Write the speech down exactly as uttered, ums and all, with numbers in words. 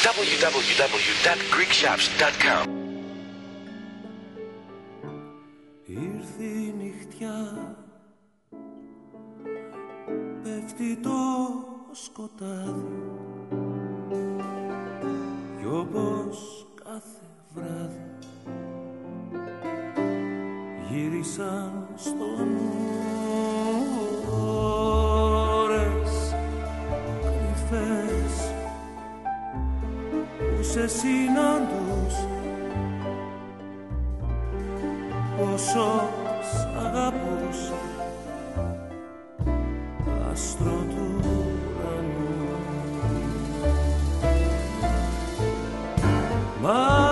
double-u double-u double-u dot greek shops dot com. Ήρθε η νυχτιά, πέφτει το σκοτάδι κι όπως κάθε βράδυ γύρισαν στο νου ώρες κρυφές που σε συναντούσα, πόσο σ' αγαπούσα, άστρο του ουρανού. Μα